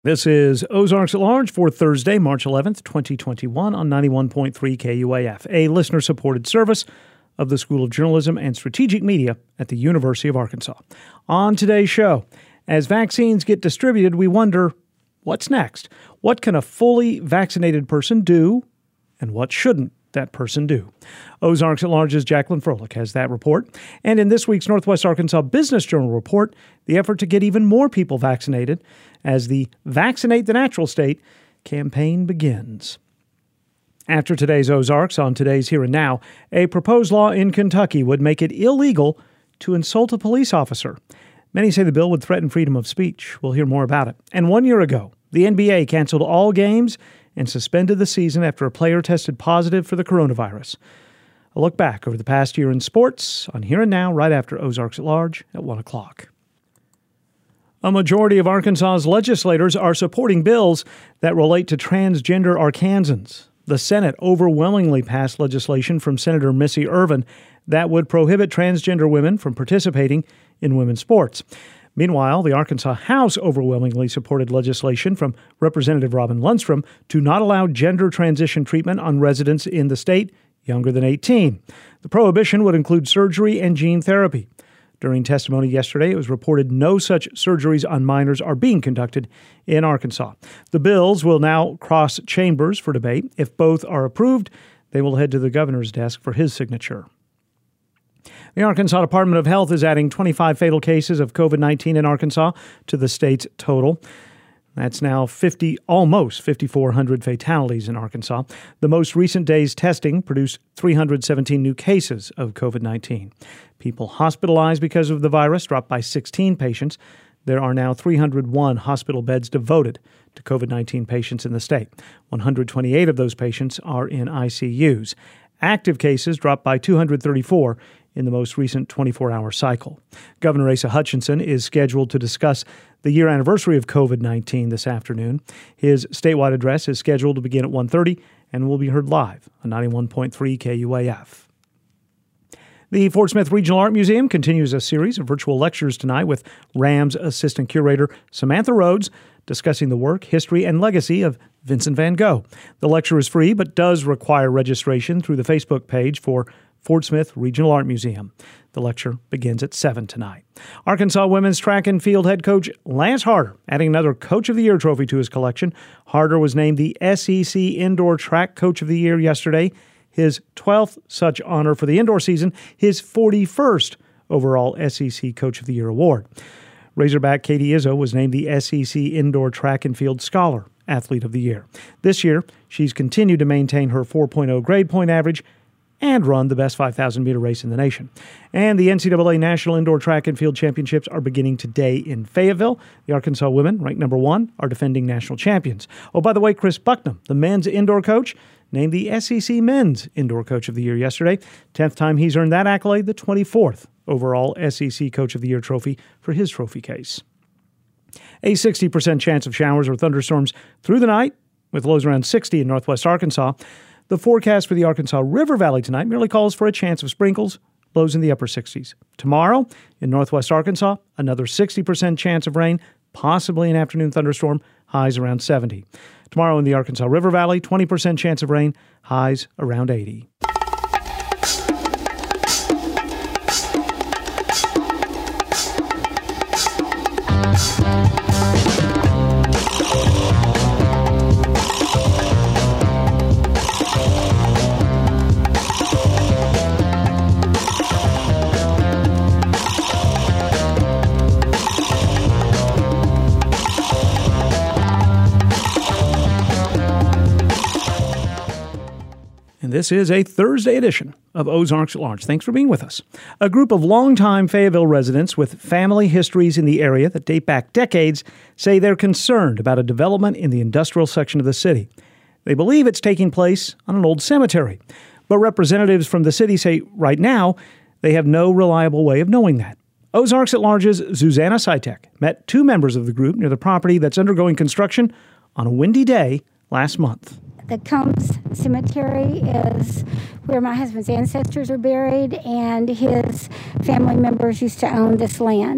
This is Ozarks at Large for Thursday, March 11th, 2021 on 91.3 KUAF, a listener-supported service of the School of Journalism and Strategic Media at the University of Arkansas. On today's show, as vaccines get distributed, we wonder, what's next? What can a fully vaccinated person do, and what shouldn't that person do? Ozarks at Large's Jacqueline Froelich has that report. And in this week's Northwest Arkansas Business Journal report, the effort to get even more people vaccinated as the Vaccinate the Natural State campaign begins. After today's Ozarks, on today's Here and Now, a proposed law in Kentucky would make it illegal to insult a police officer. Many say the bill would threaten freedom of speech. We'll hear more about it. And 1 year ago, the NBA canceled all games and suspended the season after a player tested positive for the coronavirus. A look back over the past year in sports on Here and Now right after Ozarks at Large at 1 o'clock. A majority of Arkansas's legislators are supporting bills that relate to transgender Arkansans. The Senate overwhelmingly passed legislation from Senator Missy Irvin that would prohibit transgender women from participating in women's sports. Meanwhile, the Arkansas House overwhelmingly supported legislation from Representative Robin Lundstrom to not allow gender transition treatment on residents in the state younger than 18. The prohibition would include surgery and gene therapy. During testimony yesterday, it was reported no such surgeries on minors are being conducted in Arkansas. The bills will now cross chambers for debate. If both are approved, they will head to the governor's desk for his signature. The Arkansas Department of Health is adding 25 fatal cases of COVID-19 in Arkansas to the state's total. That's now almost 5,400 fatalities in Arkansas. The most recent day's testing produced 317 new cases of COVID-19. People hospitalized because of the virus dropped by 16 patients. There are now 301 hospital beds devoted to COVID-19 patients in the state. 128 of those patients are in ICUs. Active cases dropped by 234 in the most recent 24-hour cycle. Governor Asa Hutchinson is scheduled to discuss the year anniversary of COVID-19 this afternoon. His statewide address is scheduled to begin at 1:30 and will be heard live on 91.3 KUAF. The Fort Smith Regional Art Museum continues a series of virtual lectures tonight with RAM's assistant curator Samantha Rhodes discussing the work, history, and legacy of Vincent van Gogh. The lecture is free but does require registration through the Facebook page for Fort Smith Regional Art Museum. The lecture begins at 7 tonight. Arkansas women's track and field head coach Lance Harder adding another Coach of the Year trophy to his collection. Harder was named the SEC Indoor Track Coach of the Year yesterday, his 12th such honor for the indoor season, his 41st overall SEC Coach of the Year award. Razorback Katie Izzo was named the SEC Indoor Track and Field Scholar Athlete of the Year. This year, she's continued to maintain her 4.0 grade point average and run the best 5,000-meter race in the nation. And the NCAA National Indoor Track and Field Championships are beginning today in Fayetteville. The Arkansas women, ranked number 1, are defending national champions. Oh, by the way, Chris Bucknam, the men's indoor coach, named the SEC Men's Indoor Coach of the Year yesterday. 10th time he's earned that accolade, the 24th overall SEC Coach of the Year trophy for his trophy case. A 60% chance of showers or thunderstorms through the night, with lows around 60 in northwest Arkansas. The forecast for the Arkansas River Valley tonight merely calls for a chance of sprinkles, lows in the upper 60s. Tomorrow, in northwest Arkansas, another 60% chance of rain, possibly an afternoon thunderstorm, highs around 70. Tomorrow in the Arkansas River Valley, 20% chance of rain, highs around 80. This is a Thursday edition of Ozarks at Large. Thanks for being with us. A group of longtime Fayetteville residents with family histories in the area that date back decades say they're concerned about a development in the industrial section of the city. They believe it's taking place on an old cemetery. But representatives from the city say right now they have no reliable way of knowing that. Ozarks at Large's Susanna Sitek met two members of the group near the property that's undergoing construction on a windy day last month. The Combs Cemetery is where my husband's ancestors are buried, and his family members used to own this land.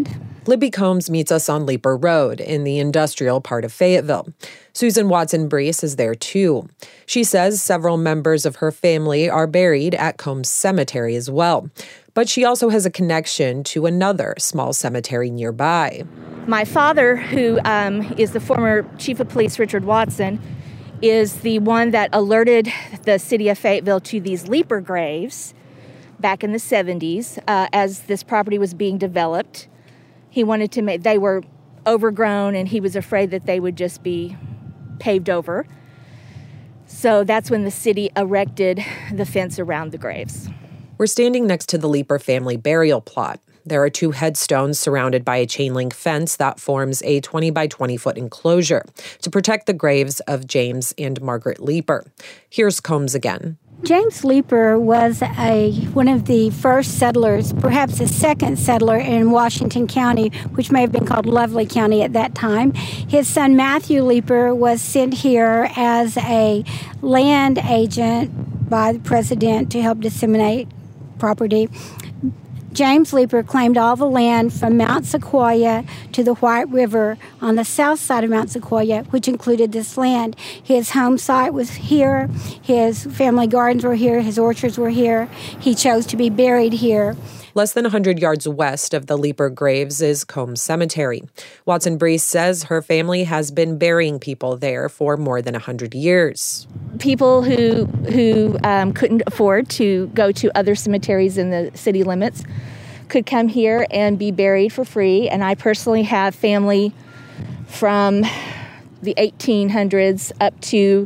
Libby Combs meets us on Leeper Road in the industrial part of Fayetteville. Susan Watson-Breese is there too. She says several members of her family are buried at Combs Cemetery as well. But she also has a connection to another small cemetery nearby. My father, who is the former chief of police, Richard Watson, is the one that alerted the city of Fayetteville to these Leeper graves back in the 70s as this property was being developed. He wanted to they were overgrown, and he was afraid that they would just be paved over. So that's when the city erected the fence around the graves. We're standing next to the Leeper family burial plot. There are 2 headstones surrounded by a chain link fence that forms a 20 by 20 foot enclosure to protect the graves of James and Margaret Leeper. Here's Combs again. James Leeper was one of the first settlers, perhaps the second settler in Washington County, which may have been called Lovely County at that time. His son Matthew Leeper was sent here as a land agent by the president to help disseminate property. James Leeper claimed all the land from Mount Sequoia to the White River on the south side of Mount Sequoia, which included this land. His home site was here. His family gardens were here. His orchards were here. He chose to be buried here. Less than 100 yards west of the Leeper graves is Combs Cemetery. Watson-Breese says her family has been burying people there for more than 100 years. People who couldn't afford to go to other cemeteries in the city limits could come here and be buried for free. And I personally have family from the 1800s up to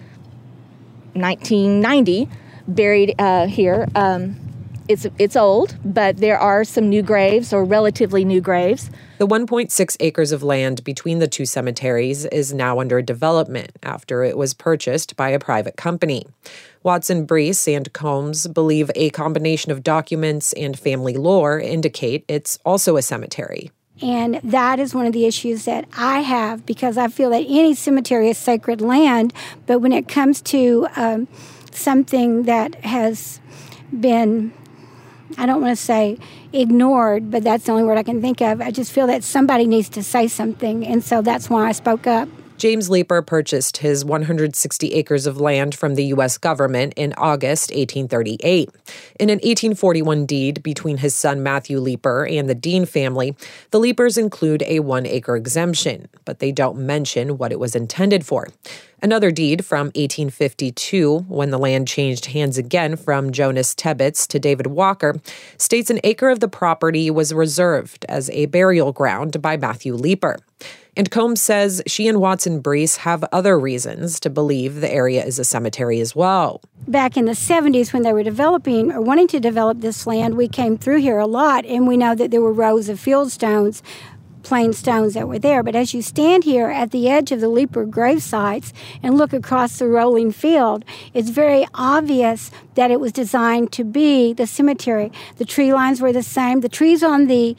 1990 buried here. It's old, but there are some new graves, or relatively new graves. The 1.6 acres of land between the 2 cemeteries is now under development after it was purchased by a private company. Watson-Breese and Combs believe a combination of documents and family lore indicate it's also a cemetery. And that is one of the issues that I have, because I feel that any cemetery is sacred land, but when it comes to something that has been, I don't want to say ignored, but that's the only word I can think of. I just feel that somebody needs to say something, and so that's why I spoke up. James Leeper purchased his 160 acres of land from the U.S. government in August 1838. In an 1841 deed between his son Matthew Leeper and the Dean family, the Leepers include a 1-acre exemption, but they don't mention what it was intended for. Another deed from 1852, when the land changed hands again from Jonas Tebbets to David Walker, states an acre of the property was reserved as a burial ground by Matthew Leeper. And Combs says she and Watson-Breese have other reasons to believe the area is a cemetery as well. Back in the 70s, when they were developing or wanting to develop this land, we came through here a lot, and we know that there were rows of field stones, plain stones that were there. But as you stand here at the edge of the Leeper grave sites and look across the rolling field, it's very obvious that it was designed to be the cemetery. The tree lines were the same. The trees on the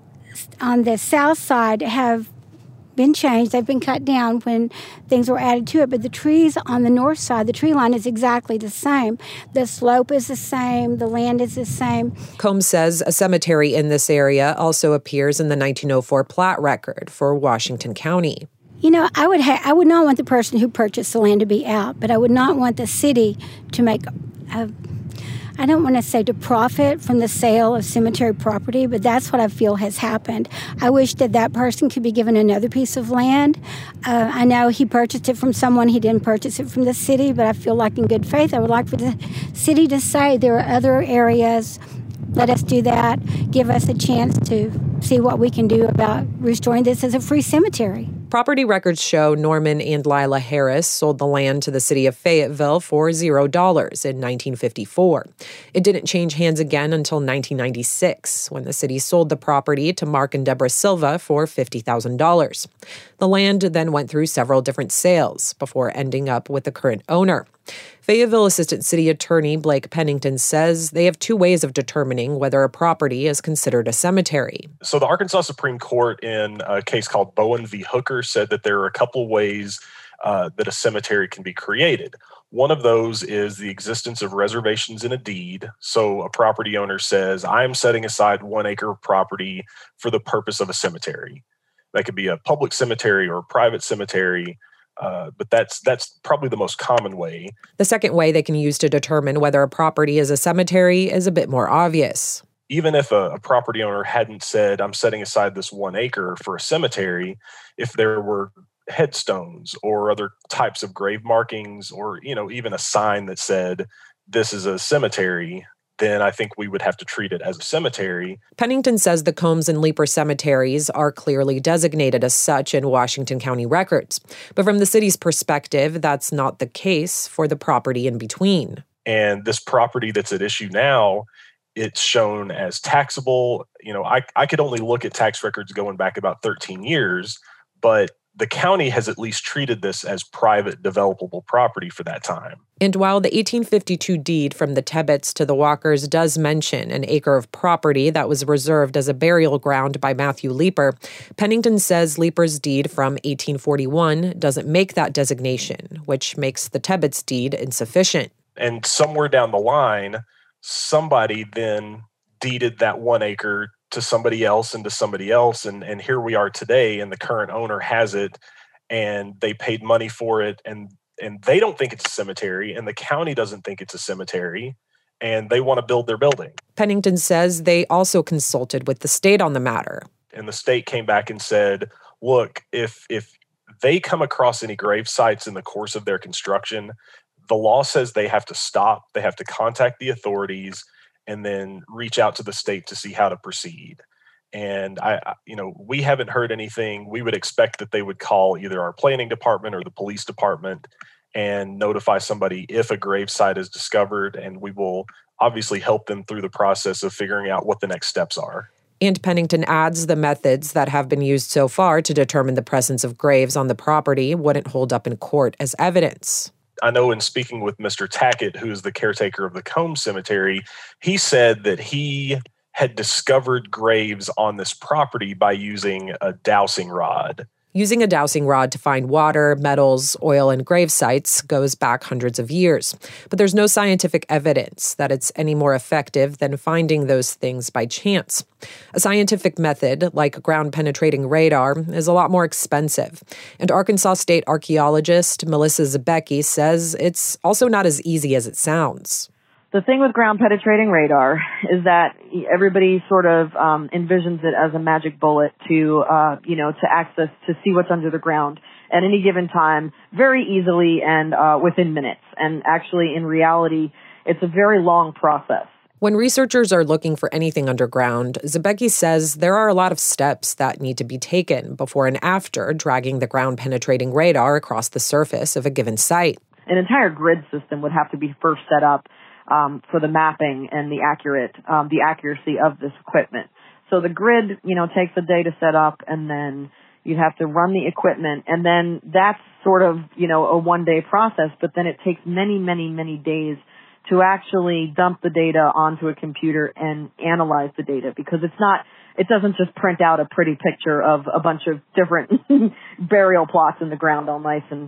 south side have been changed. They've been cut down when things were added to it, but the trees on the north side, the tree line is exactly the same. The slope is the same. The land is the same. Combs says a cemetery in this area also appears in the 1904 plat record for Washington County. You know, I would not want the person who purchased the land to be out, but I would not want the city to make I don't want to say to profit from the sale of cemetery property, but that's what I feel has happened. I wish that that person could be given another piece of land. I know he purchased it from someone. He didn't purchase it from the city, but I feel like in good faith, I would like for the city to say there are other areas. Let us do that. Give us a chance to see what we can do about restoring this as a free cemetery. Property records show Norman and Lila Harris sold the land to the city of Fayetteville for $0 in 1954. It didn't change hands again until 1996, when the city sold the property to Mark and Deborah Silva for $50,000. The land then went through several different sales before ending up with the current owner. Fayetteville Assistant City Attorney Blake Pennington says they have 2 ways of determining whether a property is considered a cemetery. So the Arkansas Supreme Court in a case called Bowen v. Hooker said that there are a couple ways that a cemetery can be created. One of those is the existence of reservations in a deed. So a property owner says, I'm setting aside 1 acre of property for the purpose of a cemetery. That could be a public cemetery or a private cemetery, but that's probably the most common way. The second way they can use to determine whether a property is a cemetery is a bit more obvious. Even if a property owner hadn't said, I'm setting aside this 1 acre for a cemetery, if there were headstones or other types of grave markings, or even a sign that said this is a cemetery, then I think we would have to treat it as a cemetery. Pennington says the Combs and Leeper cemeteries are clearly designated as such in Washington County records. But from the city's perspective, that's not the case for the property in between. And this property that's at issue now, it's shown as taxable. I could only look at tax records going back about 13 years, but the county has at least treated this as private developable property for that time. And while the 1852 deed from the Tebbets to the Walkers does mention an acre of property that was reserved as a burial ground by Matthew Leeper, Pennington says Leeper's deed from 1841 doesn't make that designation, which makes the Tebbets deed insufficient. And somewhere down the line, somebody then deeded that 1 acre to somebody else and to somebody else. And here we are today, and the current owner has it, and they paid money for it, and they don't think it's a cemetery, and the county doesn't think it's a cemetery, and they want to build their building. Pennington says they also consulted with the state on the matter. And the state came back and said, look, if they come across any grave sites in the course of their construction, the law says they have to stop, they have to contact the authorities, and then reach out to the state to see how to proceed. And we haven't heard anything. We would expect that they would call either our planning department or the police department and notify somebody if a grave site is discovered, and we will obviously help them through the process of figuring out what the next steps are. And Pennington adds the methods that have been used so far to determine the presence of graves on the property wouldn't hold up in court as evidence. I know in speaking with Mr. Tackett, who is the caretaker of the Combs Cemetery, he said that he had discovered graves on this property by using a dowsing rod. Using a dowsing rod to find water, metals, oil, and grave sites goes back hundreds of years. But there's no scientific evidence that it's any more effective than finding those things by chance. A scientific method, like ground-penetrating radar, is a lot more expensive. And Arkansas State archaeologist Melissa Zabecki says it's also not as easy as it sounds. The thing with ground-penetrating radar is that everybody sort of envisions it as a magic bullet to access, to see what's under the ground at any given time very easily and within minutes. And actually, in reality, it's a very long process. When researchers are looking for anything underground, Zabecki says there are a lot of steps that need to be taken before and after dragging the ground-penetrating radar across the surface of a given site. An entire grid system would have to be first set up for the mapping and the accuracy of this equipment. So the grid, takes a day to set up, and then you have to run the equipment, and then that's sort of, a one-day process, but then it takes many, many, many days to actually dump the data onto a computer and analyze the data, because it doesn't just print out a pretty picture of a bunch of different burial plots in the ground all nice and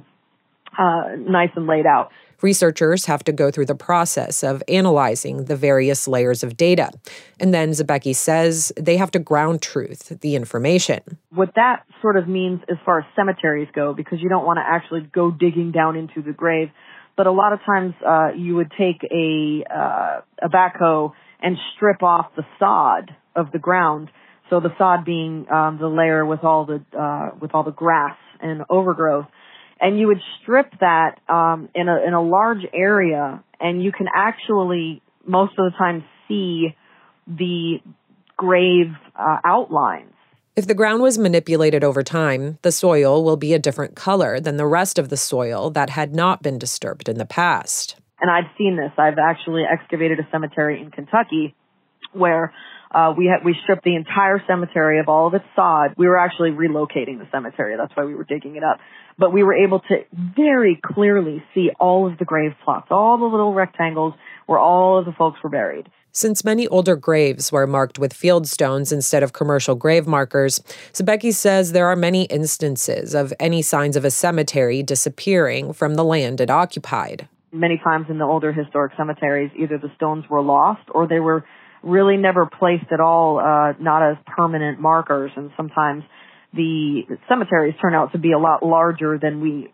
laid out. Researchers have to go through the process of analyzing the various layers of data. And then Zabecki says they have to ground truth the information. What that sort of means as far as cemeteries go, because you don't want to actually go digging down into the grave, but a lot of times you would take a backhoe and strip off the sod of the ground. So the sod being the layer with all the grass and overgrowth. And you would strip that in a large area, and you can actually most of the time see the grave outlines. If the ground was manipulated over time, the soil will be a different color than the rest of the soil that had not been disturbed in the past. And I've seen this. I've actually excavated a cemetery in Kentucky where We stripped the entire cemetery of all of its sod. We were actually relocating the cemetery. That's why we were digging it up. But we were able to very clearly see all of the grave plots, all the little rectangles where all of the folks were buried. Since many older graves were marked with field stones instead of commercial grave markers, Zabecki says there are many instances of any signs of a cemetery disappearing from the land it occupied. Many times in the older historic cemeteries, either the stones were lost or they were really never placed at all, not as permanent markers. And sometimes the cemeteries turn out to be a lot larger than we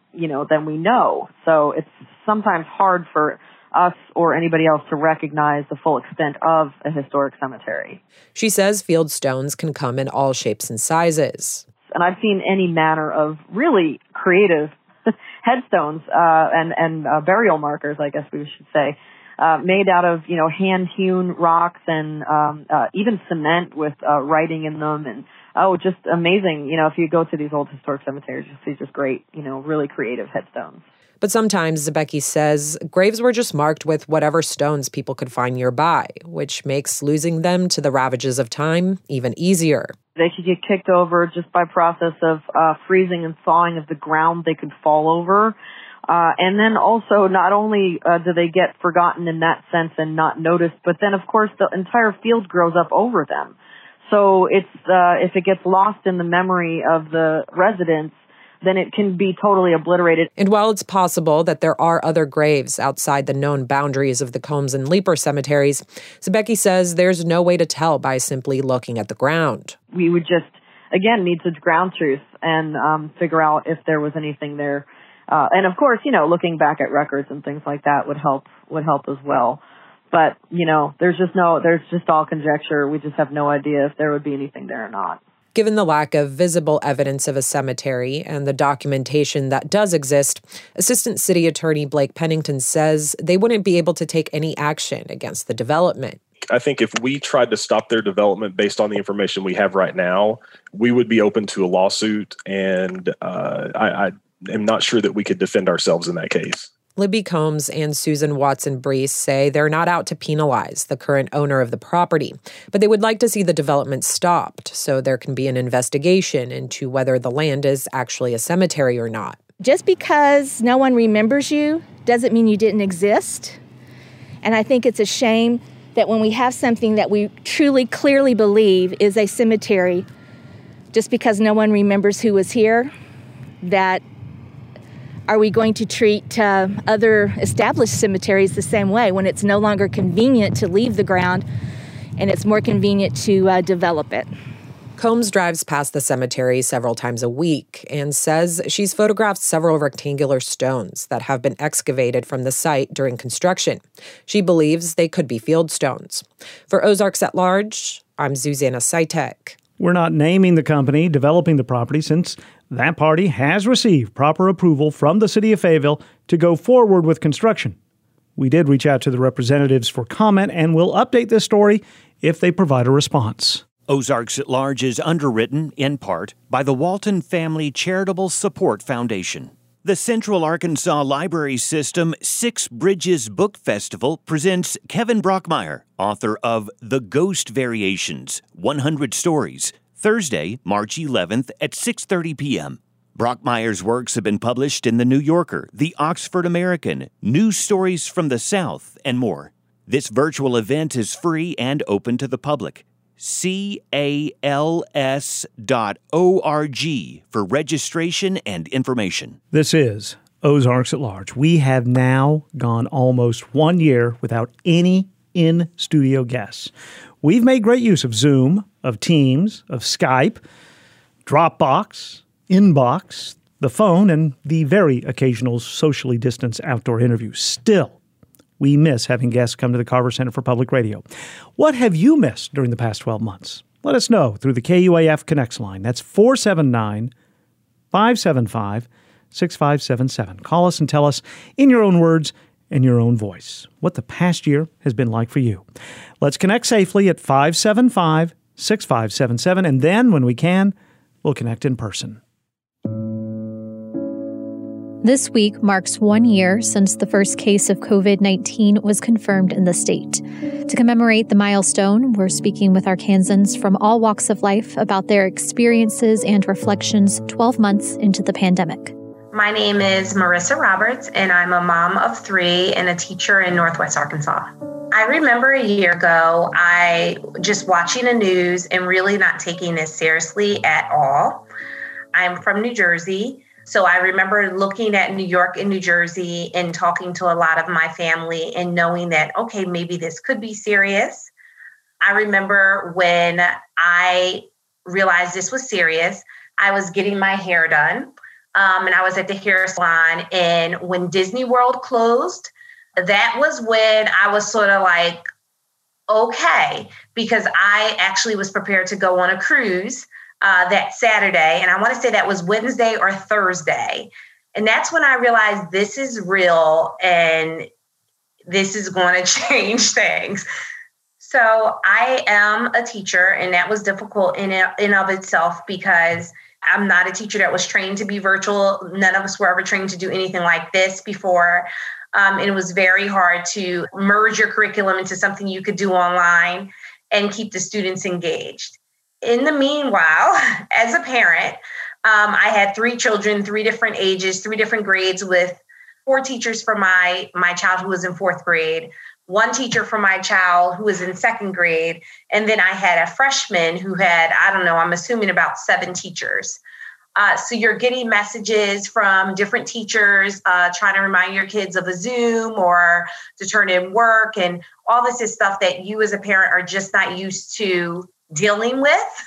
know. So it's sometimes hard for us or anybody else to recognize the full extent of a historic cemetery. She says field stones can come in all shapes and sizes. And I've seen any manner of really creative headstones and burial markers, I guess we should say, made out of, hand-hewn rocks and even cement with writing in them. And, just amazing. If you go to these old historic cemeteries, you see just great, really creative headstones. But sometimes, Zabecki says, graves were just marked with whatever stones people could find nearby, which makes losing them to the ravages of time even easier. They could get kicked over just by process of freezing and thawing of the ground they could fall over. And then also, not only do they get forgotten in that sense and not noticed, but then, of course, the entire field grows up over them. So it's if it gets lost in the memory of the residents, then it can be totally obliterated. And while it's possible that there are other graves outside the known boundaries of the Combs and Leeper cemeteries, Zabecki says there's no way to tell by simply looking at the ground. We would just, again, need to ground truth and figure out if there was anything there. And of course, looking back at records and things like that would help as well. But, there's just all conjecture. We just have no idea if there would be anything there or not. Given the lack of visible evidence of a cemetery and the documentation that does exist, Assistant City Attorney Blake Pennington says they wouldn't be able to take any action against the development. I think if we tried to stop their development based on the information we have right now, we would be open to a lawsuit, and I am not sure that we could defend ourselves in that case. Libby Combs and Susan Watson-Breese say they're not out to penalize the current owner of the property, but they would like to see the development stopped so there can be an investigation into whether the land is actually a cemetery or not. Just because no one remembers you doesn't mean you didn't exist. And I think it's a shame that when we have something that we truly, clearly believe is a cemetery, just because no one remembers who was here, that are we going to treat other established cemeteries the same way when it's no longer convenient to leave the ground and it's more convenient to develop it? Combs drives past the cemetery several times a week and says she's photographed several rectangular stones that have been excavated from the site during construction. She believes they could be field stones. For Ozarks at Large, I'm Zuzana Saitek. We're not naming the company developing the property since that party has received proper approval from the city of Fayetteville to go forward with construction. We did reach out to the representatives for comment and will update this story if they provide a response. Ozarks at Large is underwritten, in part, by the Walton Family Charitable Support Foundation. The Central Arkansas Library System Six Bridges Book Festival presents Kevin Brockmeyer, author of The Ghost Variations, 100 Stories, Thursday, March 11th at 6:30 p.m. Brockmeyer's works have been published in The New Yorker, The Oxford American, News Stories from the South, and more. This virtual event is free and open to the public. CALS.org for registration and information. This is Ozarks at Large. We have now gone almost 1 year without any in-studio guests. We've made great use of Zoom, of Teams, of Skype, Dropbox, Inbox, the phone, and the very occasional socially distanced outdoor interview. Still, we miss having guests come to the Carver Center for Public Radio. What have you missed during the past 12 months? Let us know through the KUAF Connects line. That's 479-575-6577. Call us and tell us in your own words and your own voice what the past year has been like for you. Let's connect safely at 575-6577, and then, when we can, we'll connect in person. This week marks 1 year since the first case of COVID-19 was confirmed in the state. To commemorate the milestone, we're speaking with Arkansans from all walks of life about their experiences and reflections 12 months into the pandemic. My name is Marissa Roberts, and I'm a mom of 3 and a teacher in Northwest Arkansas. I remember a year ago, I just watching the news and really not taking this seriously at all. I'm from New Jersey, so I remember looking at New York and New Jersey and talking to a lot of my family and knowing that, okay, maybe this could be serious. I remember when I realized this was serious, I was getting my hair done, and I was at the hair salon, and when Disney World closed, that was when I was sort of like, okay, because I actually was prepared to go on a cruise that Saturday. And I want to say that was Wednesday or Thursday. And that's when I realized this is real and this is going to change things. So I am a teacher, and that was difficult in of itself because I'm not a teacher that was trained to be virtual. None of us were ever trained to do anything like this before. And it was very hard to merge your curriculum into something you could do online and keep the students engaged. In the meanwhile, as a parent, I had 3 children, 3 different ages, 3 different grades, with 4 teachers for my child who was in 4th grade, 1 teacher for my child who was in 2nd grade, and then I had a freshman who had, I'm assuming about 7 teachers. So you're getting messages from different teachers trying to remind your kids of a Zoom or to turn in work. And all this is stuff that you as a parent are just not used to dealing with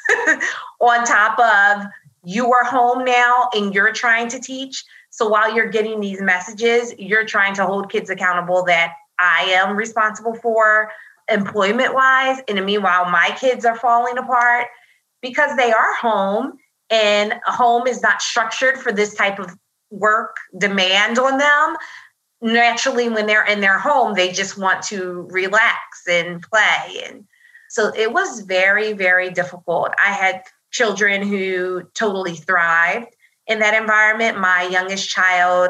on top of you are home now and you're trying to teach. So while you're getting these messages, you're trying to hold kids accountable that I am responsible for employment wise. And meanwhile, my kids are falling apart because they are home. And a home is not structured for this type of work demand on them. Naturally, when they're in their home, they just want to relax and play. And so it was very, very difficult. I had children who totally thrived in that environment. My youngest child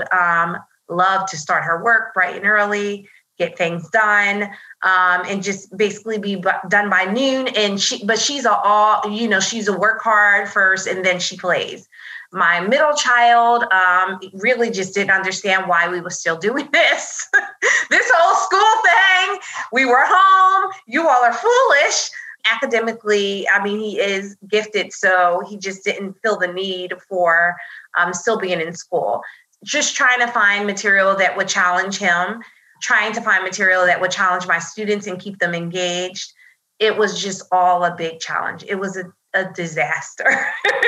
loved to start her work bright and early, get things done, and just basically be done by noon. And she's she's a work hard first and then she plays. My middle child really just didn't understand why we were still doing this. This whole school thing, we were home, you all are foolish. Academically, he is gifted, so he just didn't feel the need for still being in school. Just trying to find material that would challenge him, trying to find material that would challenge my students and keep them engaged. It was just all a big challenge. It was a disaster.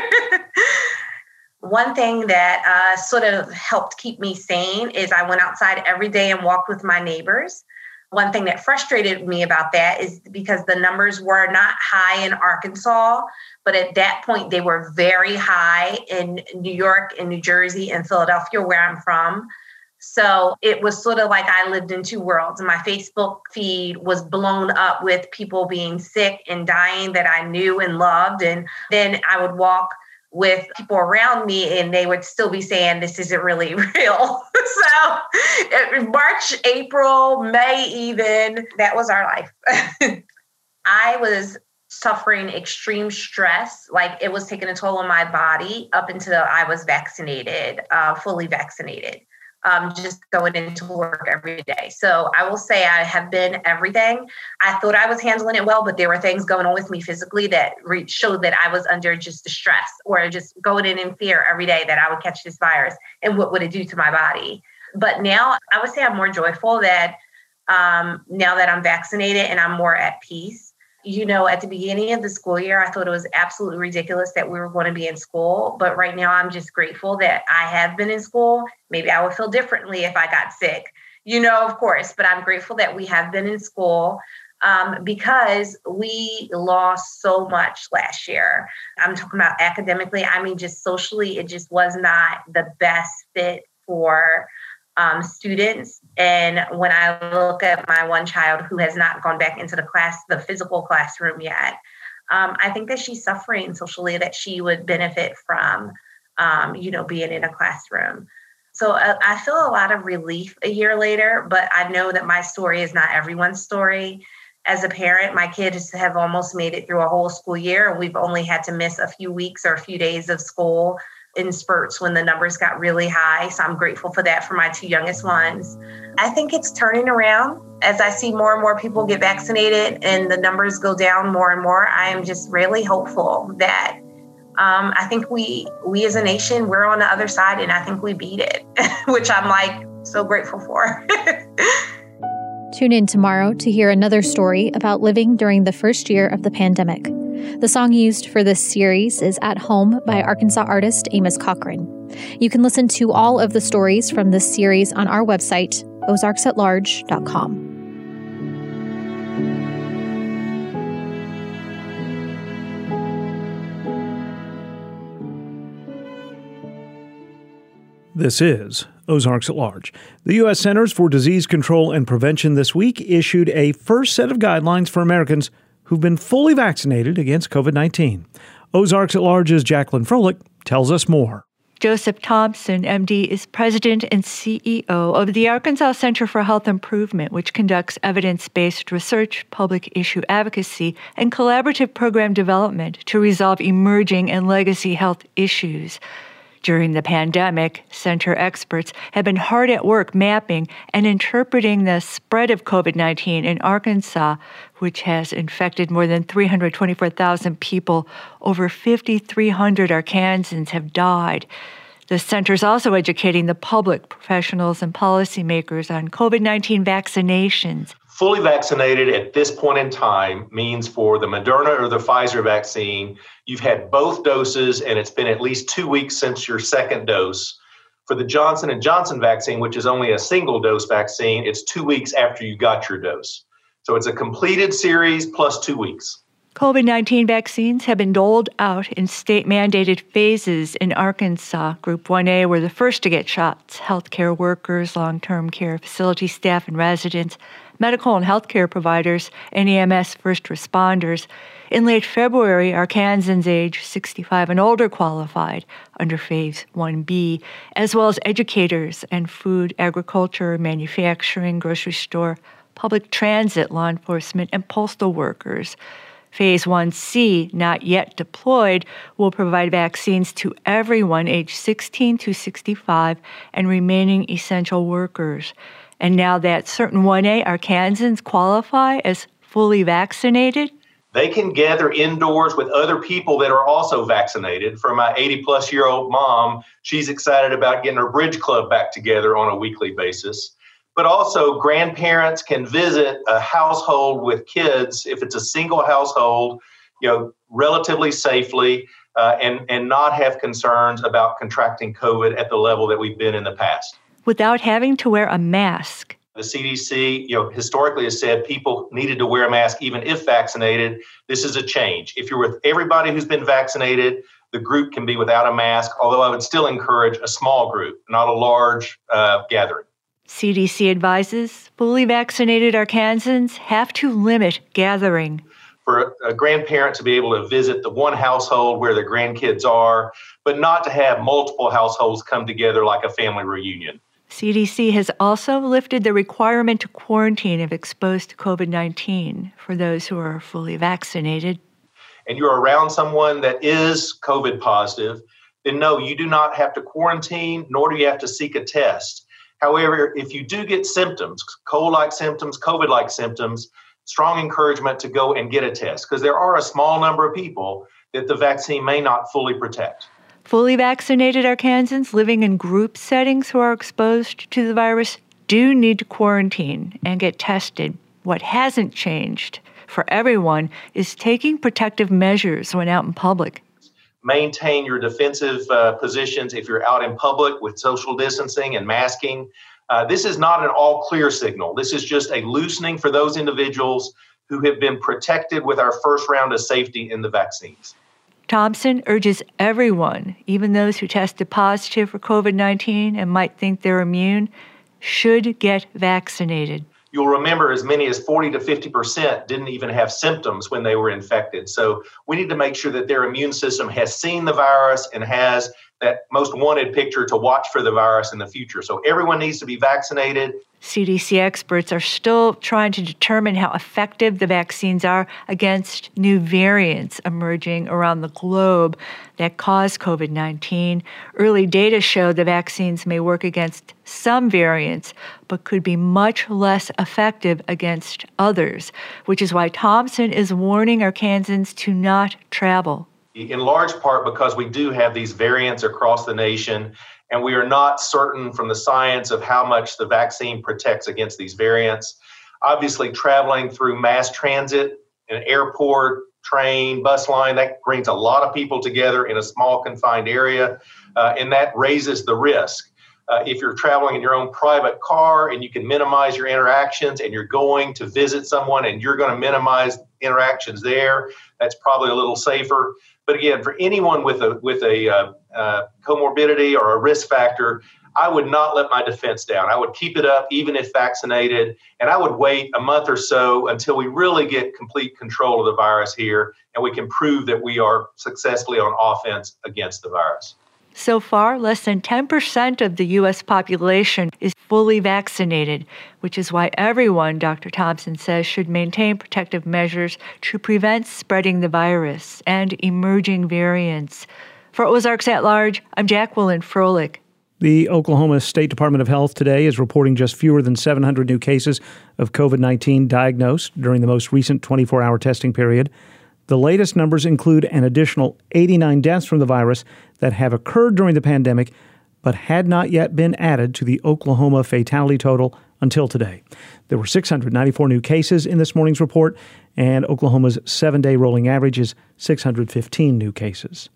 One thing that sort of helped keep me sane is I went outside every day and walked with my neighbors. One thing that frustrated me about that is because the numbers were not high in Arkansas, but at that point they were very high in New York and New Jersey and Philadelphia, where I'm from. So it was sort of like I lived in 2 worlds. My Facebook feed was blown up with people being sick and dying that I knew and loved. And then I would walk with people around me and they would still be saying, this isn't really real. So March, April, May even, that was our life. I was suffering extreme stress. Like it was taking a toll on my body up until I was vaccinated, fully vaccinated. Just going into work every day. So I will say I have been everything. I thought I was handling it well, but there were things going on with me physically that showed that I was under just the stress or just going in fear every day that I would catch this virus and what would it do to my body. But now I would say I'm more joyful that now that I'm vaccinated and I'm more at peace. At the beginning of the school year, I thought it was absolutely ridiculous that we were going to be in school. But right now, I'm just grateful that I have been in school. Maybe I would feel differently if I got sick, of course. But I'm grateful that we have been in school because we lost so much last year. I'm talking about academically. Just socially, it just was not the best fit for students. And when I look at my one child who has not gone back into the physical classroom yet, I think that she's suffering socially, that she would benefit from, being in a classroom. So I feel a lot of relief a year later, but I know that my story is not everyone's story. As a parent, my kids have almost made it through a whole school year. We've only had to miss a few weeks or a few days of school in spurts when the numbers got really high. So I'm grateful for that for my two youngest ones. I think it's turning around as I see more and more people get vaccinated and the numbers go down more and more. I am just really hopeful that I think we as a nation, we're on the other side, and I think we beat it, which I'm like so grateful for. Tune in tomorrow to hear another story about living during the first year of the pandemic. The song used for this series is At Home by Arkansas artist Amos Cochran. You can listen to all of the stories from this series on our website, ozarksatlarge.com. This is Ozarks at Large. The U.S. Centers for Disease Control and Prevention this week issued a first set of guidelines for Americans who've been fully vaccinated against COVID-19. Ozarks at Large's Jacqueline Froelich tells us more. Joseph Thompson, MD, is president and CEO of the Arkansas Center for Health Improvement, which conducts evidence-based research, public issue advocacy, and collaborative program development to resolve emerging and legacy health issues. During the pandemic, center experts have been hard at work mapping and interpreting the spread of COVID-19 in Arkansas, which has infected more than 324,000 people. Over 5,300 Arkansans have died. The center is also educating the public, professionals, and policymakers on COVID-19 vaccinations. Fully vaccinated at this point in time means for the Moderna or the Pfizer vaccine, you've had both doses and it's been at least 2 weeks since your second dose. For the Johnson & Johnson vaccine, which is only a single dose vaccine, it's 2 weeks after you got your dose. So it's a completed series plus 2 weeks. COVID-19 vaccines have been doled out in state-mandated phases in Arkansas. Group 1A were the first to get shots: healthcare workers, long-term care facility staff and residents, medical and healthcare providers, and EMS first responders. In late February, Arkansans age 65 and older qualified under Phase 1B, as well as educators and food, agriculture, manufacturing, grocery store, public transit, law enforcement, and postal workers. Phase 1C, not yet deployed, will provide vaccines to everyone aged 16 to 65 and remaining essential workers. And now that certain 1A Arkansans qualify as fully vaccinated, they can gather indoors with other people that are also vaccinated. For my 80-plus-year-old mom, she's excited about getting her bridge club back together on a weekly basis. But also, grandparents can visit a household with kids, if it's a single household, relatively safely, and not have concerns about contracting COVID at the level that we've been in the past. Without having to wear a mask. The CDC, historically has said people needed to wear a mask even if vaccinated. This is a change. If you're with everybody who's been vaccinated, the group can be without a mask, although I would still encourage a small group, not a large gathering. CDC advises fully vaccinated Arkansans have to limit gathering. For a grandparent to be able to visit the one household where their grandkids are, but not to have multiple households come together like a family reunion. CDC has also lifted the requirement to quarantine if exposed to COVID-19 for those who are fully vaccinated. And you're around someone that is COVID positive, then no, you do not have to quarantine, nor do you have to seek a test. However, if you do get symptoms, cold-like symptoms, COVID-like symptoms, strong encouragement to go and get a test, because there are a small number of people that the vaccine may not fully protect. Fully vaccinated Arkansans living in group settings who are exposed to the virus do need to quarantine and get tested. What hasn't changed for everyone is taking protective measures when out in public. Maintain your defensive positions if you're out in public with social distancing and masking. This is not an all clear signal. This is just a loosening for those individuals who have been protected with our first round of safety in the vaccines. Thompson urges everyone, even those who tested positive for COVID-19 and might think they're immune, should get vaccinated. You'll remember as many as 40 to 50% didn't even have symptoms when they were infected. So we need to make sure that their immune system has seen the virus and has most wanted picture to watch for the virus in the future. So everyone needs to be vaccinated. CDC experts are still trying to determine how effective the vaccines are against new variants emerging around the globe that cause COVID-19. Early data show the vaccines may work against some variants, but could be much less effective against others, which is why Thompson is warning Arkansans to not travel. In large part because we do have these variants across the nation, and we are not certain from the science of how much the vaccine protects against these variants. Obviously, traveling through mass transit, an airport, train, bus line, that brings a lot of people together in a small confined area, and that raises the risk. If you're traveling in your own private car and you can minimize your interactions, and you're going to visit someone and you're going to minimize interactions there, that's probably a little safer. But again, for anyone with a comorbidity or a risk factor, I would not let my defense down. I would keep it up even if vaccinated, and I would wait a month or so until we really get complete control of the virus here and we can prove that we are successfully on offense against the virus. So far, less than 10% of the U.S. population is fully vaccinated, which is why everyone, Dr. Thompson says, should maintain protective measures to prevent spreading the virus and emerging variants. For Ozarks at Large, I'm Jacqueline Froelich. The Oklahoma State Department of Health today is reporting just fewer than 700 new cases of COVID-19 diagnosed during the most recent 24-hour testing period. The latest numbers include an additional 89 deaths from the virus that have occurred during the pandemic but had not yet been added to the Oklahoma fatality total until today. There were 694 new cases in this morning's report, and Oklahoma's 7-day rolling average is 615 new cases.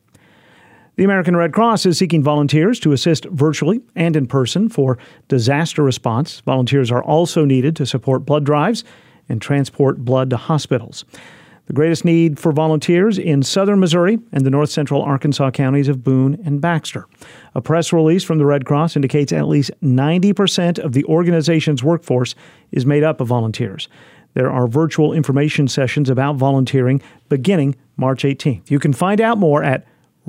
The American Red Cross is seeking volunteers to assist virtually and in person for disaster response. Volunteers are also needed to support blood drives and transport blood to hospitals. The greatest need for volunteers in southern Missouri and the north central Arkansas counties of Boone and Baxter. A press release from the Red Cross indicates at least 90% of the organization's workforce is made up of volunteers. There are virtual information sessions about volunteering beginning March 18th. You can find out more at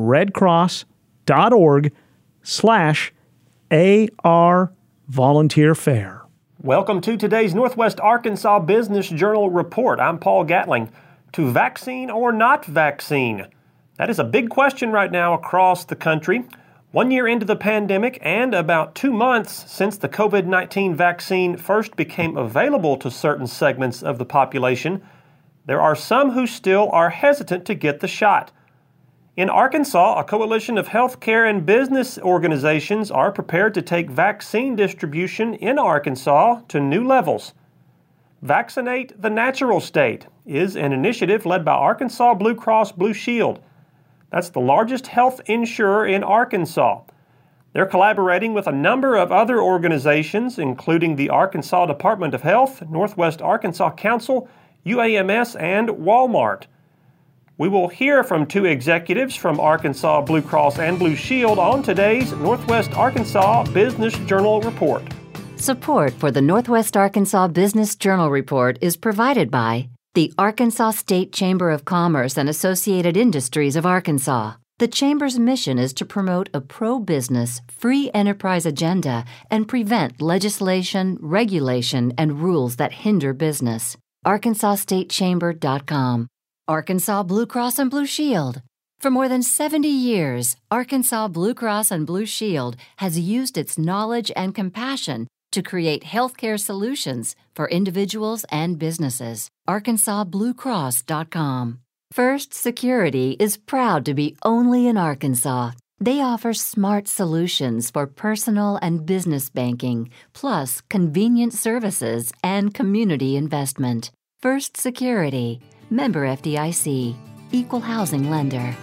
redcross.org/AR Volunteer Fair. Welcome to today's Northwest Arkansas Business Journal Report. I'm Paul Gatling. To vaccine or not vaccine? That is a big question right now across the country. 1 year into the pandemic and about 2 months since the COVID-19 vaccine first became available to certain segments of the population, there are some who still are hesitant to get the shot. In Arkansas, a coalition of healthcare and business organizations are prepared to take vaccine distribution in Arkansas to new levels. Vaccinate the Natural State is an initiative led by Arkansas Blue Cross Blue Shield. That's the largest health insurer in Arkansas. They're collaborating with a number of other organizations, including the Arkansas Department of Health, Northwest Arkansas Council, UAMS, and Walmart. We will hear from 2 executives from Arkansas Blue Cross and Blue Shield on today's Northwest Arkansas Business Journal Report. Support for the Northwest Arkansas Business Journal Report is provided by the Arkansas State Chamber of Commerce and Associated Industries of Arkansas. The Chamber's mission is to promote a pro-business, free enterprise agenda and prevent legislation, regulation, and rules that hinder business. ArkansasStateChamber.com. Arkansas Blue Cross and Blue Shield. For more than 70 years, Arkansas Blue Cross and Blue Shield has used its knowledge and compassion to create healthcare solutions for individuals and businesses. ArkansasBlueCross.com. First Security is proud to be only in Arkansas. They offer smart solutions for personal and business banking, plus convenient services and community investment. First Security, member FDIC, equal housing lender.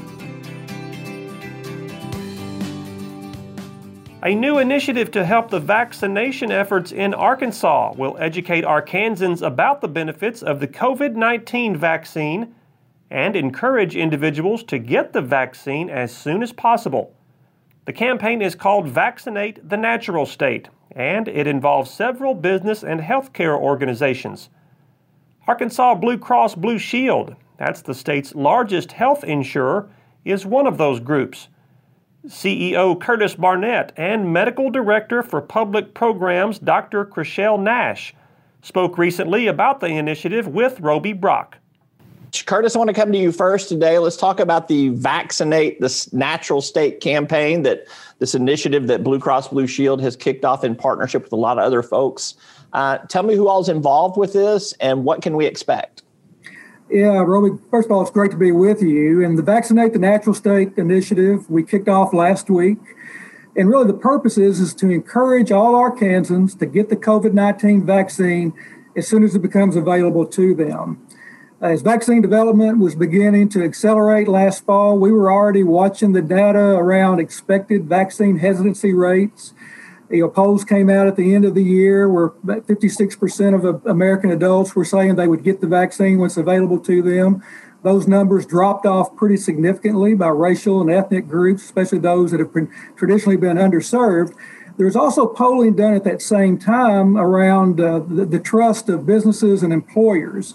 A new initiative to help the vaccination efforts in Arkansas will educate Arkansans about the benefits of the COVID-19 vaccine and encourage individuals to get the vaccine as soon as possible. The campaign is called Vaccinate the Natural State, and it involves several business and healthcare organizations. Arkansas Blue Cross Blue Shield, that's the state's largest health insurer, is one of those groups. CEO Curtis Barnett and Medical Director for Public Programs Dr. Chrishell Nash spoke recently about the initiative with Roby Brock. Curtis, I want to come to you first today. Let's talk about the Vaccinate the Natural State campaign, this initiative that Blue Cross Blue Shield has kicked off in partnership with a lot of other folks. Tell me who all is involved with this and what can we expect? Yeah, Roby, first of all, it's great to be with you. And the Vaccinate the Natural State initiative, we kicked off last week. And really the purpose is to encourage all Arkansans to get the COVID-19 vaccine as soon as it becomes available to them. As vaccine development was beginning to accelerate last fall, we were already watching the data around expected vaccine hesitancy rates. Polls came out at the end of the year where 56% of American adults were saying they would get the vaccine when it's available to them. Those numbers dropped off pretty significantly by racial and ethnic groups, especially those that have traditionally been underserved. There's also polling done at that same time around the trust of businesses and employers.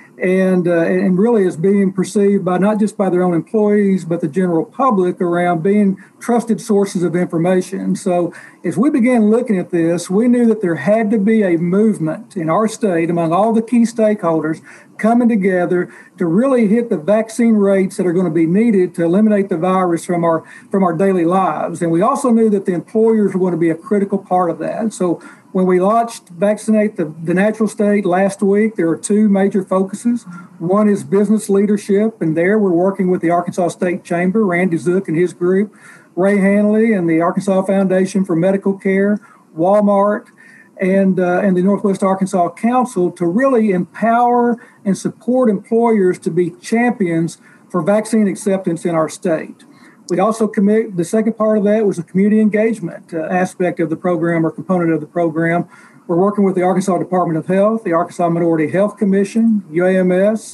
And really is being perceived by not just by their own employees, but the general public around being trusted sources of information. So as we began looking at this, we knew that there had to be a movement in our state among all the key stakeholders coming together to really hit the vaccine rates that are going to be needed to eliminate the virus from our daily lives. And we also knew that the employers were going to be a critical part of that. So when we launched Vaccinate the Natural State last week, there are two major focuses. One is business leadership, and there we're working with the Arkansas State Chamber, Randy Zook and his group, Ray Hanley and the Arkansas Foundation for Medical Care, Walmart, and the Northwest Arkansas Council to really empower and support employers to be champions for vaccine acceptance in our state. We also the second part of that was the community engagement aspect of the program or component of the program. We're working with the Arkansas Department of Health, the Arkansas Minority Health Commission, UAMS,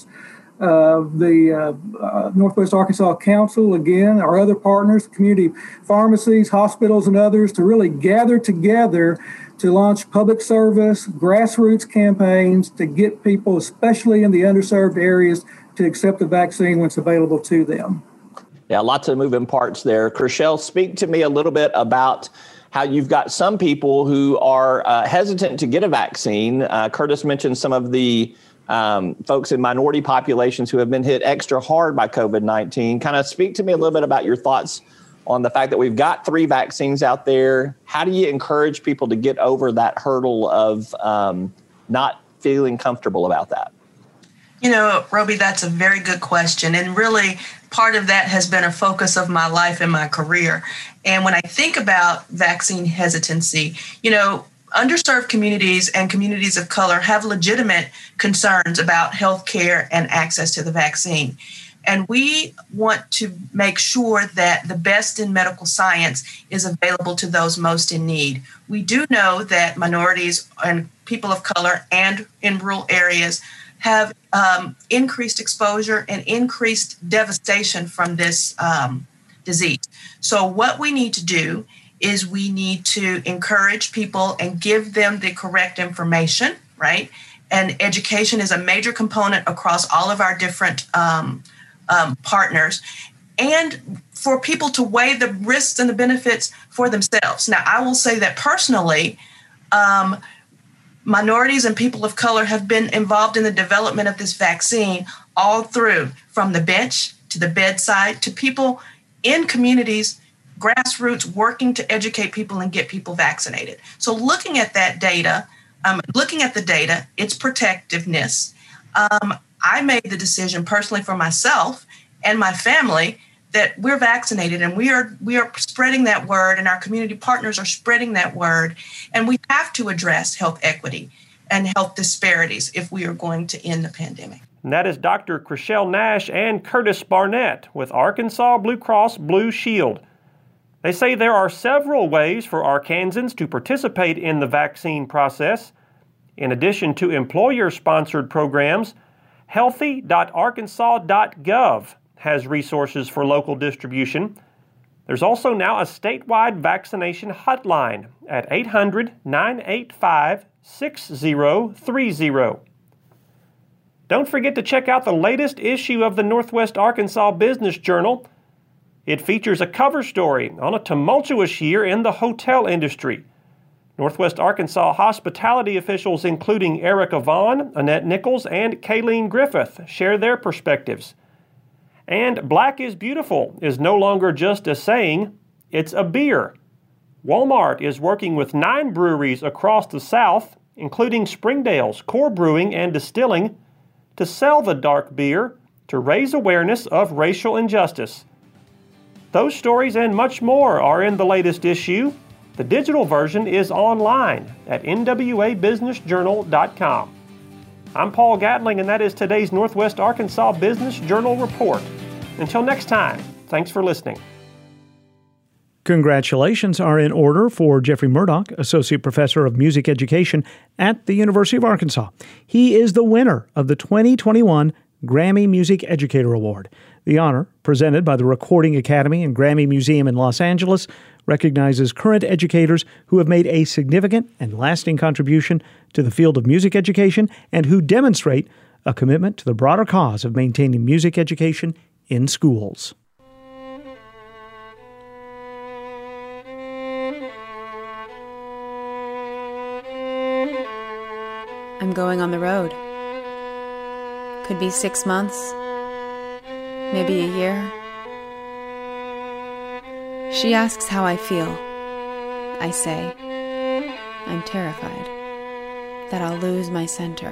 the Northwest Arkansas Council, again, our other partners, community pharmacies, hospitals, and others to really gather together to launch public service, grassroots campaigns to get people, especially in the underserved areas, to accept the vaccine when it's available to them. Yeah, lots of moving parts there. Chrishell, speak to me a little bit about how you've got some people who are hesitant to get a vaccine. Curtis mentioned some of the folks in minority populations who have been hit extra hard by COVID-19. Kind of speak to me a little bit about your thoughts on the fact that we've got 3 vaccines out there. How do you encourage people to get over that hurdle of not feeling comfortable about that? You know, Roby, that's a very good question. And really, part of that has been a focus of my life and my career. And when I think about vaccine hesitancy, you know, underserved communities and communities of color have legitimate concerns about health care and access to the vaccine. And we want to make sure that the best in medical science is available to those most in need. We do know that minorities and people of color and in rural areas have increased exposure and increased devastation from this disease. So what we need to do is we need to encourage people and give them the correct information, right? And education is a major component across all of our different partners. And for people to weigh the risks and the benefits for themselves. Now, I will say that personally, minorities and people of color have been involved in the development of this vaccine all through, from the bench to the bedside to people in communities, grassroots, working to educate people and get people vaccinated. So looking at that data, its protectiveness, I made the decision personally for myself and my family that we're vaccinated and we are spreading that word, and our community partners are spreading that word. And we have to address health equity and health disparities if we are going to end the pandemic. And that is Dr. Chrishell Nash and Curtis Barnett with Arkansas Blue Cross Blue Shield. They say there are several ways for Arkansans to participate in the vaccine process. In addition to employer-sponsored programs, healthy.arkansas.gov has resources for local distribution. There's also now a statewide vaccination hotline at 800-985-6030. Don't forget to check out the latest issue of the Northwest Arkansas Business Journal. It features a cover story on a tumultuous year in the hotel industry. Northwest Arkansas hospitality officials, including Erica Vaughn, Annette Nichols, and Kayleen Griffith, share their perspectives. And Black is Beautiful is no longer just a saying, it's a beer. Walmart is working with 9 breweries across the South, including Springdale's Core Brewing and Distilling, to sell the dark beer to raise awareness of racial injustice. Those stories and much more are in the latest issue. The digital version is online at nwabusinessjournal.com. I'm Paul Gatling, and that is today's Northwest Arkansas Business Journal Report. Until next time, thanks for listening. Congratulations are in order for Jeffrey Murdoch, Associate Professor of Music Education at the University of Arkansas. He is the winner of the 2021 Grammy Music Educator Award. The honor, presented by the Recording Academy and Grammy Museum in Los Angeles, recognizes current educators who have made a significant and lasting contribution to the field of music education and who demonstrate a commitment to the broader cause of maintaining music education in schools. I'm going on the road. Could be 6 months, maybe a year. She asks how I feel. I say, I'm terrified that I'll lose my center.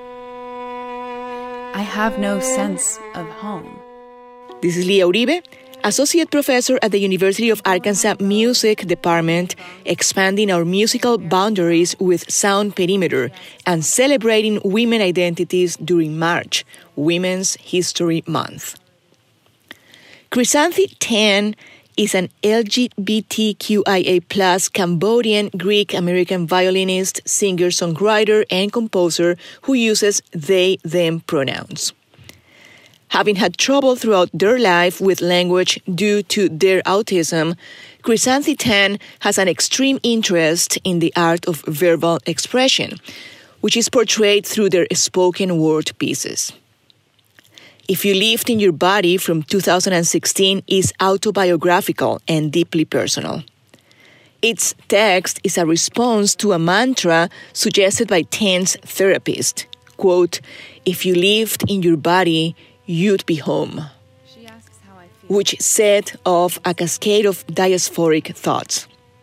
I have no sense of home. This is Leah Uribe, Associate Professor at the University of Arkansas Music Department, expanding our musical boundaries with Sound Perimeter and celebrating women identities during March, Women's History Month. Chrysanthi Tan is an LGBTQIA+ Cambodian Greek-American violinist, singer-songwriter, and composer who uses they/them pronouns. Having had trouble throughout their life with language due to their autism, Chrysanthi Tan has an extreme interest in the art of verbal expression, which is portrayed through their spoken word pieces. If You Lived in Your Body from 2016 is autobiographical and deeply personal. Its text is a response to a mantra suggested by Tan's therapist, quote, "If you lived in your body, you'd be home," which set off a cascade of diasporic thoughts.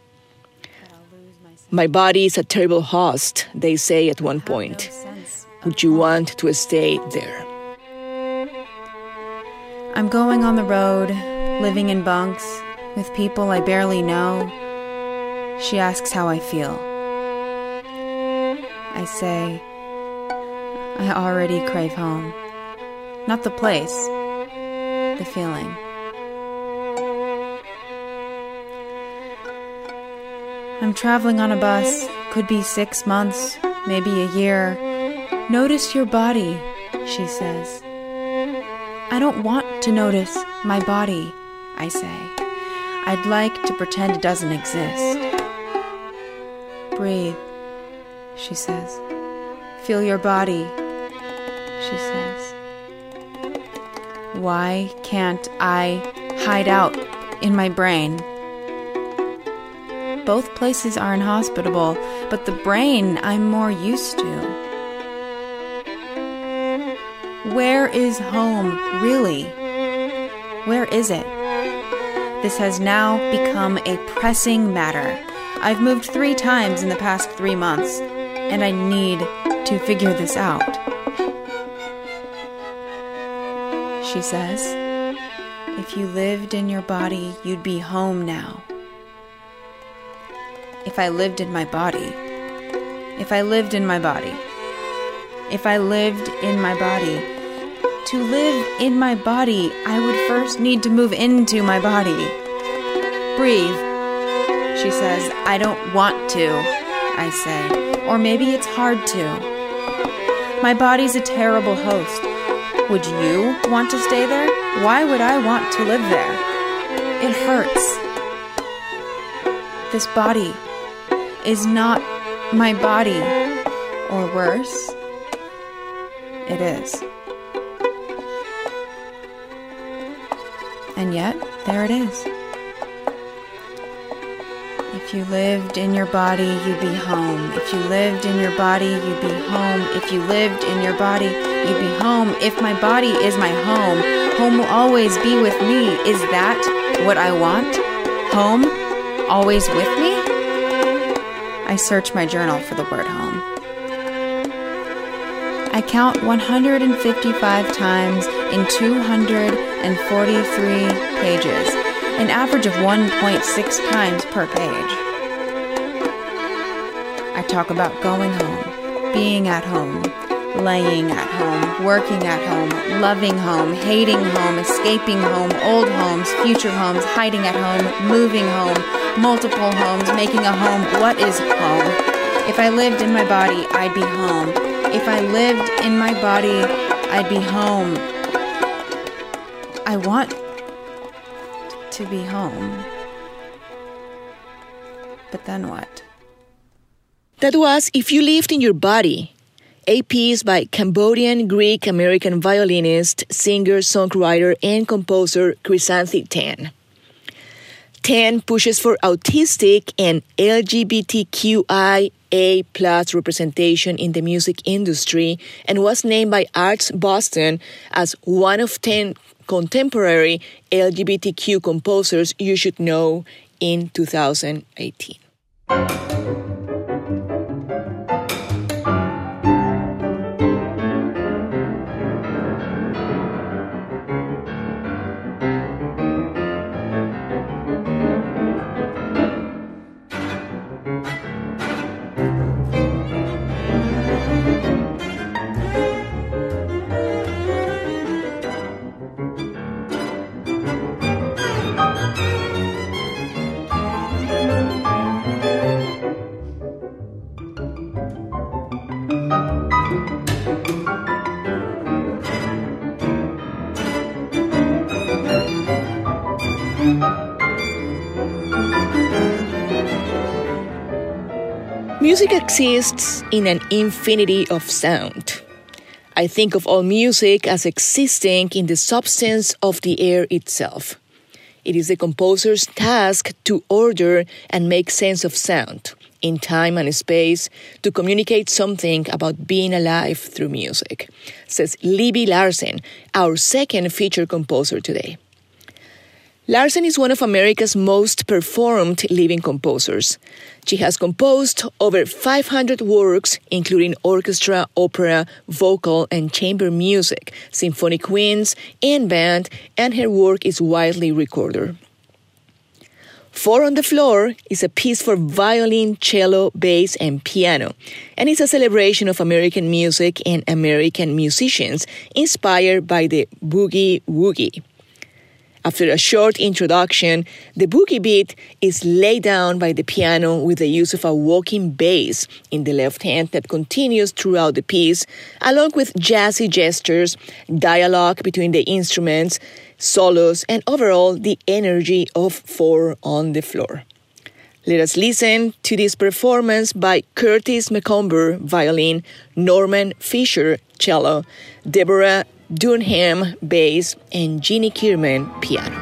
"My body is a terrible host," they say at one point. "Would you want to stay there?" I'm going on the road, living in bunks, with people I barely know. She asks how I feel. I say, I already crave home. Not the place, the feeling. I'm traveling on a bus, could be 6 months, maybe a year. Notice your body, she says. I don't want to notice my body, I say. I'd like to pretend it doesn't exist. Breathe, she says. Feel your body, she says. Why can't I hide out in my brain? Both places are inhospitable, but the brain I'm more used to. Where is home, really? Where is it? This has now become a pressing matter. I've moved 3 times in the past 3 months, and I need to figure this out. She says, if you lived in your body, you'd be home now. If I lived in my body. If I lived in my body. If I lived in my body. To live in my body, I would first need to move into my body. Breathe, she says. I don't want to, I say. Or maybe it's hard to. My body's a terrible host. Would you want to stay there? Why would I want to live there? It hurts. This body is not my body. Or worse, it is. And yet, there it is. If you lived in your body, you'd be home. If you lived in your body, you'd be home. If you lived in your body, you'd be home. If my body is my home, home will always be with me. Is that what I want? Home? Always with me? I search my journal for the word home. I count 155 times in 243 pages, an average of 1.6 times per page. I talk about going home, being at home, laying at home, working at home, loving home, hating home, escaping home, old homes, future homes, hiding at home, moving home, multiple homes, making a home. What is home? If I lived in my body, I'd be home. If I lived in my body, I'd be home. I want to be home. But then what? That was If You Lived in Your Body, a piece by Cambodian Greek-American violinist, singer, songwriter, and composer Chrysanthi Tan. Tan pushes for autistic and LGBTQIA+ representation in the music industry and was named by Arts Boston as one of 10 contemporary LGBTQ composers you should know in 2018. Music exists in an infinity of sound. I think of all music as existing in the substance of the air itself. It is the composer's task to order and make sense of sound, in time and space, to communicate something about being alive through music, says Libby Larsen, our second featured composer today. Larsen is one of America's most performed living composers. She has composed over 500 works, including orchestra, opera, vocal, and chamber music, symphonic queens, and band, and her work is widely recorded. Four on the Floor is a piece for violin, cello, bass, and piano, and it's a celebration of American music and American musicians inspired by the boogie woogie. After a short introduction, the boogie beat is laid down by the piano with the use of a walking bass in the left hand that continues throughout the piece, along with jazzy gestures, dialogue between the instruments, solos, and overall the energy of Four on the Floor. Let us listen to this performance by Curtis McComber, violin, Norman Fisher, cello, Deborah Dunham, bass, and Ginny Kierman, piano.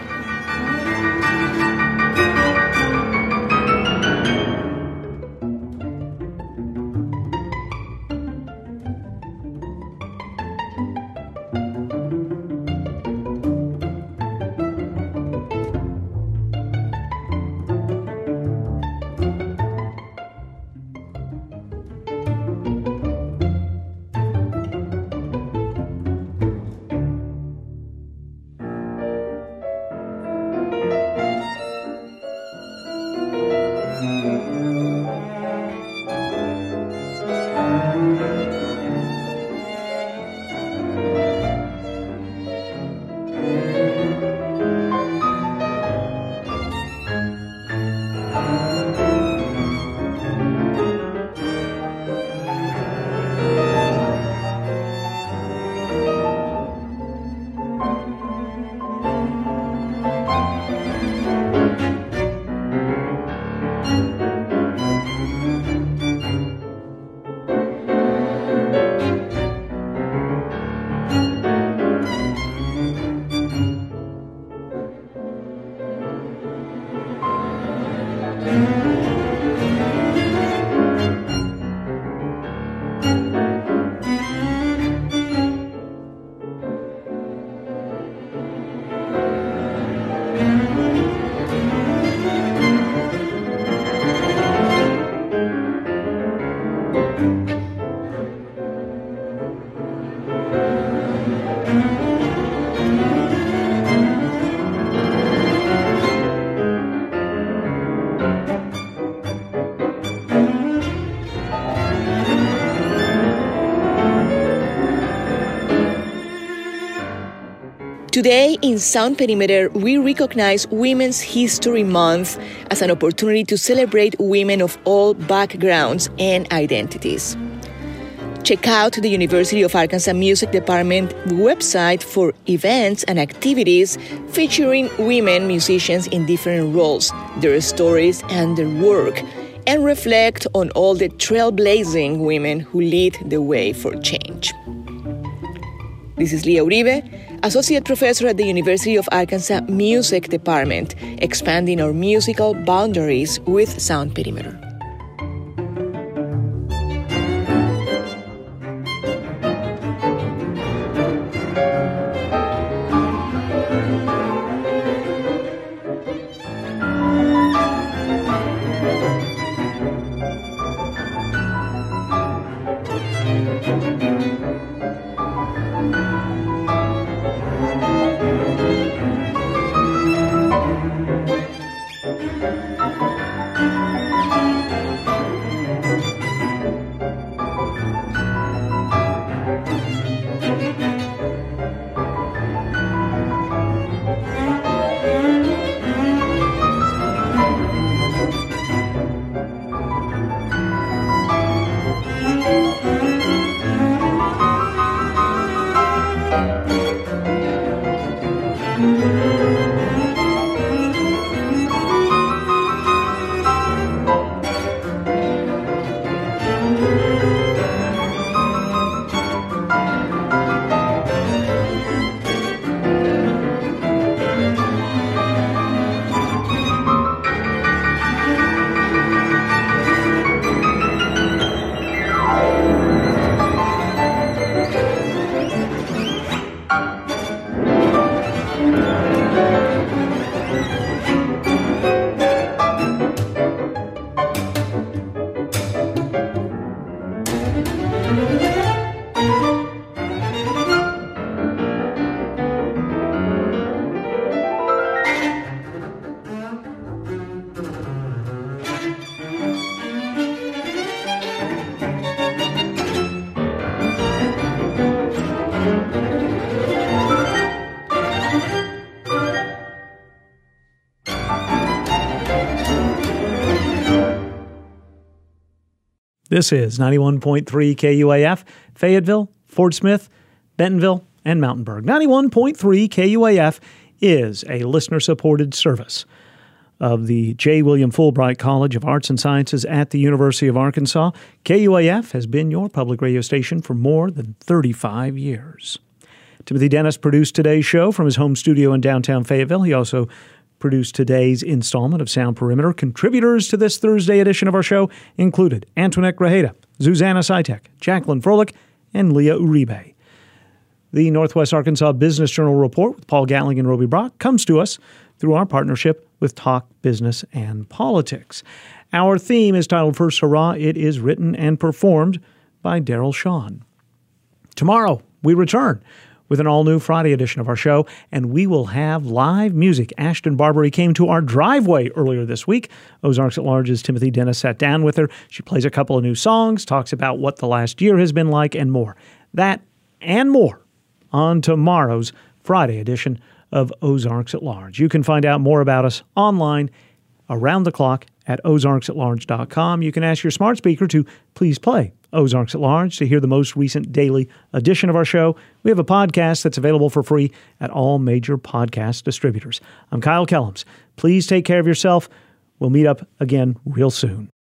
Today in Sound Perimeter, we recognize Women's History Month as an opportunity to celebrate women of all backgrounds and identities. Check out the University of Arkansas Music Department website for events and activities featuring women musicians in different roles, their stories and their work, and reflect on all the trailblazing women who lead the way for change. This is Leah Uribe, Associate Professor at the University of Arkansas Music Department, expanding our musical boundaries with Sound Perimeter. This is 91.3 KUAF, Fayetteville, Fort Smith, Bentonville, and Mountainburg. 91.3 KUAF is a listener-supported service of the J. William Fulbright College of Arts and Sciences at the University of Arkansas. KUAF has been your public radio station for more than 35 years. Timothy Dennis produced today's show from his home studio in downtown Fayetteville. He also produced today's installment of Sound Perimeter. Contributors to this Thursday edition of our show included Antoinette Grajeda, Zuzanna Sitek, Jacqueline Froelich, and Leah Uribe. The Northwest Arkansas Business Journal Report with Paul Gatling and Roby Brock comes to us through our partnership with Talk Business and Politics. Our theme is titled First Hurrah. It is written and performed by Daryl Shawn. Tomorrow, we return with an all-new Friday edition of our show, and we will have live music. Ashton Barbary came to our driveway earlier this week. Ozarks at Large's Timothy Dennis sat down with her. She plays a couple of new songs, talks about what the last year has been like, and more. That and more on tomorrow's Friday edition of Ozarks at Large. You can find out more about us online around the clock at ozarksatlarge.com. You can ask your smart speaker to please play Ozarks at Large to hear the most recent daily edition of our show. We have a podcast that's available for free at all major podcast distributors. I'm Kyle Kellums. Please take care of yourself. We'll meet up again real soon.